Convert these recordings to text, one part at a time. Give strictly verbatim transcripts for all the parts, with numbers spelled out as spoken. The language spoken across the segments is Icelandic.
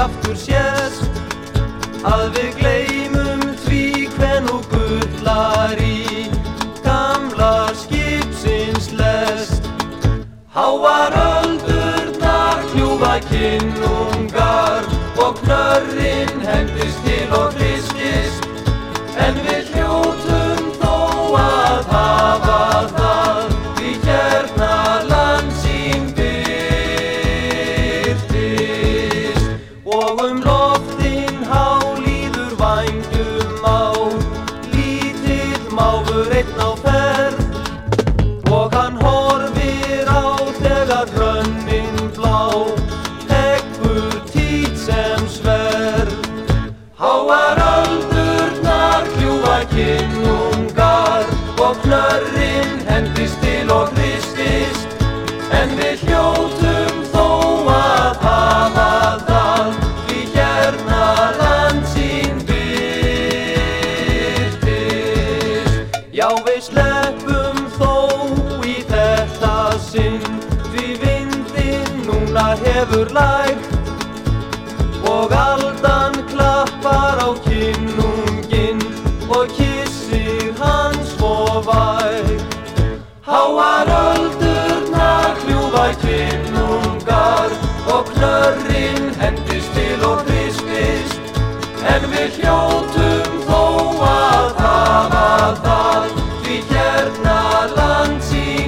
aftur sést, að við gleymum því hve nú gullar í gamla skipsins lest. Háar öldurnar kljúfa kinnungar og knörrin hendist til og hristist, en við hljótum þó að hafa það, því hérna landsýn birtist. Og um loftin há líður vængjum á, lítill máfur einn á ferð, og hann horfir á þegar hrönnin blá heggur tíð sem sverð. Háar öldurnar kljúfa kinnungar og knörrin hendist til og hristist, en við hljótum þó að hafa það, því hérna landsýn birtist. Já, við sleppum þó í þetta sinn, því vindinn núna hefur lægt, og aldan klappar á kinnunginn og kissir hann svo vægt. Háar öldurnar kljúfa kinnungar og knörrin hendist til og hristist, en við hljótum þó að hafa það, því hérna landsýn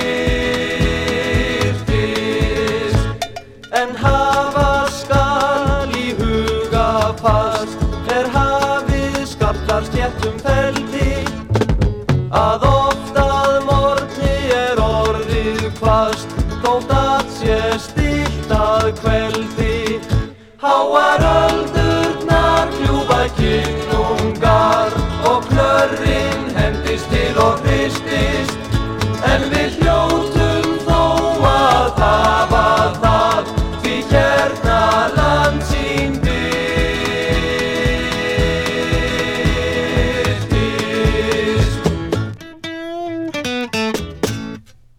birtist. En hafa skal í huga fast, er hafið skaflar sléttum feldi, að oft að morgni er orðið hvasst, þótt að sé stillt að kveldi. Háar öldurnar kljúfa kinnungar